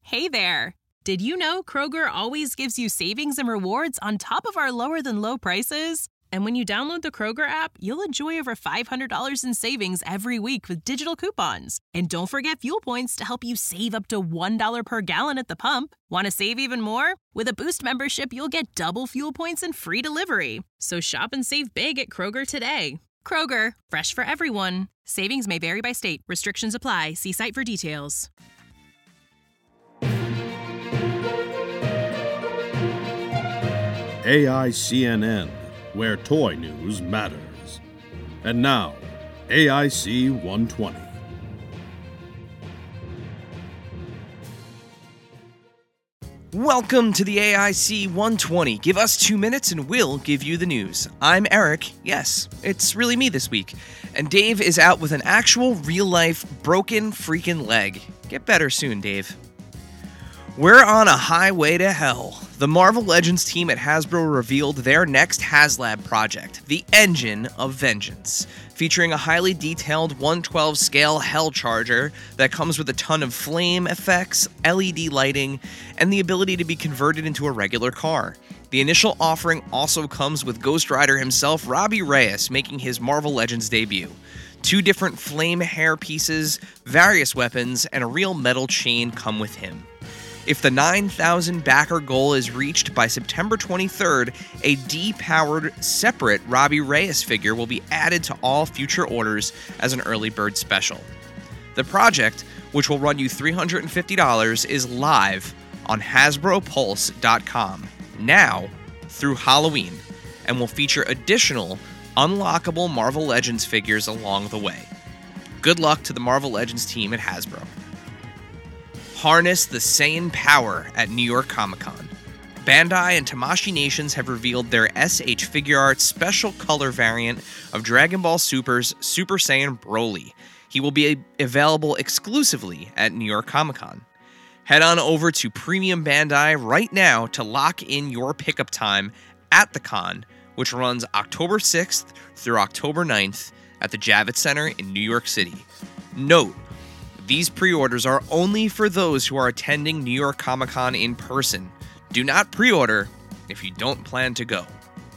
Hey there! Did you know Kroger always gives you savings and rewards on top of our lower-than-low prices? And when you download the Kroger app, you'll enjoy over $500 in savings every week with digital coupons. And don't forget fuel points to help you save up to $1 per gallon at the pump. Want to save even more? With a Boost membership, you'll get double fuel points and free delivery. So shop and save big at Kroger today. Kroger, fresh for everyone. Savings may vary by state. Restrictions apply. See site for details. AICNN, where toy news matters. And now, AIC 120. Welcome to the AIC 120. Give us 2 minutes and we'll give you the news. I'm Eric. Yes, it's really me this week. And Dave is out with an actual real-life broken freaking leg. Get better soon, Dave. We're on a highway to hell. The Marvel Legends team at Hasbro revealed their next HasLab project, the Engine of Vengeance, featuring a highly detailed 1/12 scale Hell Charger that comes with a ton of flame effects, LED lighting, and the ability to be converted into a regular car. The initial offering also comes with Ghost Rider himself, Robbie Reyes, making his Marvel Legends debut. 2 different flame hair pieces, various weapons, and a real metal chain come with him. If the 9,000 backer goal is reached by September 23rd, a D-powered separate Robbie Reyes figure will be added to all future orders as an early bird special. The project, which will run you $350, is live on HasbroPulse.com now through Halloween and will feature additional unlockable Marvel Legends figures along the way. Good luck to the Marvel Legends team at Hasbro. Harness the Saiyan power at New York Comic Con. Bandai and Tamashii Nations have revealed their SH Figuarts special color variant of Dragon Ball Super's Super Saiyan Broly. He will be available exclusively at New York Comic Con. Head on over to Premium Bandai right now to lock in your pickup time at the con, which runs October 6th through October 9th at the Javits Center in New York City. Note, these pre-orders are only for those who are attending New York Comic Con in person. Do not pre-order if you don't plan to go.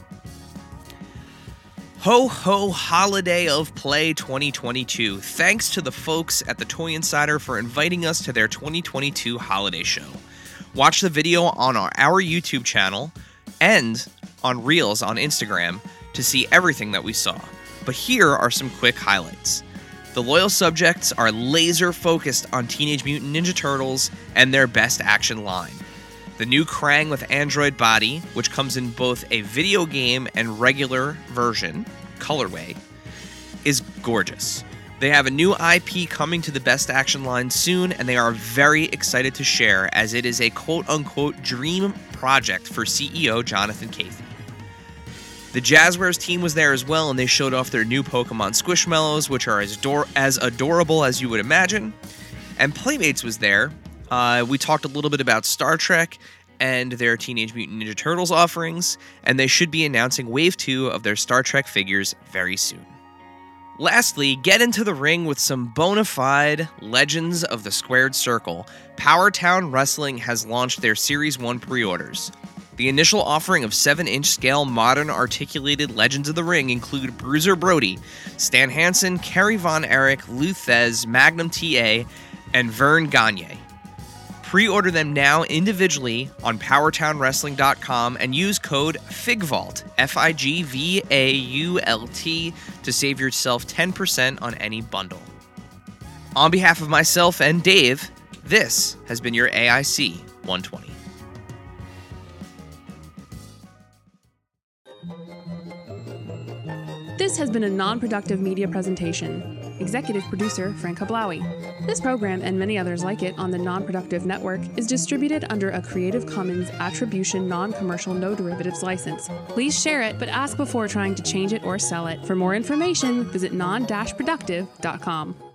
Ho ho holiday of play 2022. Thanks to the folks at the Toy Insider for inviting us to their 2022 holiday show. Watch the video on our YouTube channel and on Reels on Instagram to see everything that we saw. But here are some quick highlights. The loyal subjects are laser focused on Teenage Mutant Ninja Turtles and their best action line. The new Krang with android body, which comes in both a video game and regular version, colorway, is gorgeous. They have a new IP coming to the best action line soon, and they are very excited to share, as it is a quote-unquote dream project for CEO Jonathan Cathy. The Jazzwares team was there as well, and they showed off their new Pokemon Squishmallows, which are as adorable as you would imagine. And Playmates was there. We talked a little bit about Star Trek and their Teenage Mutant Ninja Turtles offerings, and they should be announcing Wave 2 of their Star Trek figures very soon. Lastly, get into the ring with some bona fide legends of the Squared Circle. Powertown Wrestling has launched their Series 1 pre-orders. The initial offering of 7-inch scale modern articulated Legends of the Ring include Bruiser Brody, Stan Hansen, Kerry Von Erich, Luthez, Magnum TA, and Vern Gagne. Pre-order them now individually on PowertownWrestling.com and use code FIGVAULT, FIGVAULT, to save yourself 10% on any bundle. On behalf of myself and Dave, this has been your AIC 120. This has been a non-productive media presentation. Executive producer, Frank Hablawi. This program and many others like it on the Non-Productive Network is distributed under a Creative Commons Attribution Non-Commercial No Derivatives license. Please share it, but ask before trying to change it or sell it. For more information, visit non-productive.com.